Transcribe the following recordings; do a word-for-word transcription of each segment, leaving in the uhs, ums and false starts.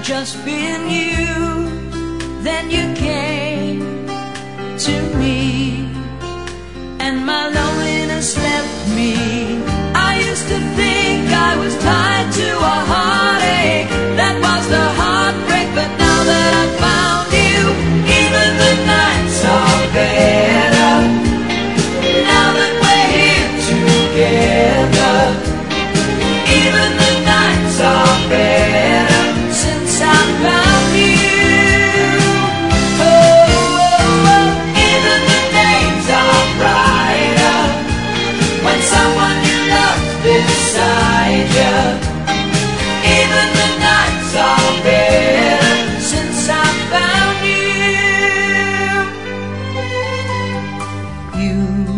just been you. Then you came to me, and my loneliness left me. I used to think I was tied to a heartache that was the heartbreak, but now that I found you, even the nights are better. Now that we're here together, even the nights are better since I found you. Oh, oh, oh. Even the days are brighter when someone you love beside you. Even the nights are better since I found you. You,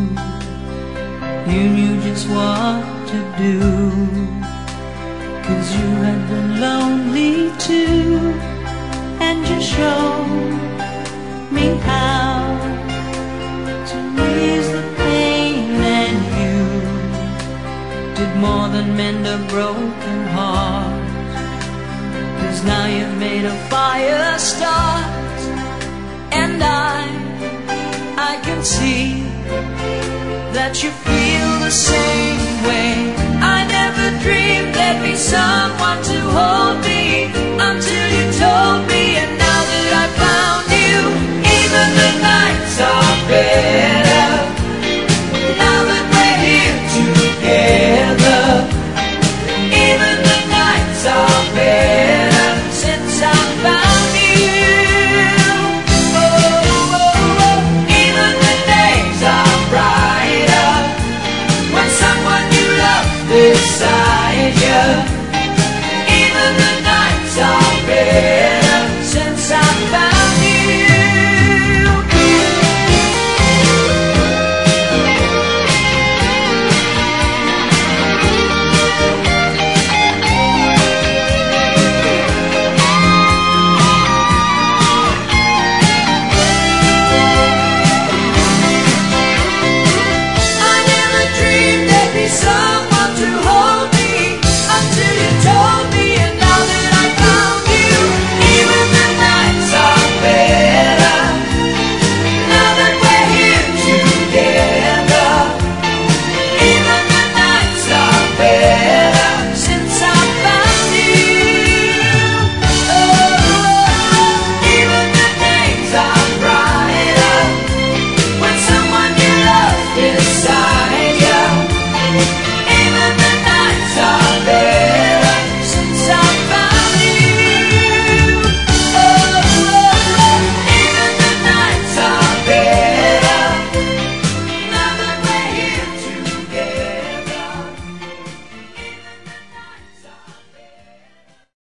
you knew just what to do, 'cause you had been lonely too, and you showed me how to ease the pain, and you did more than mend a broken heart, 'cause now you've made a fire start, and I, I can see that you feel the same way. I never dreamed there'd be someone to hold me until you told me, and now that I found you, even the nights are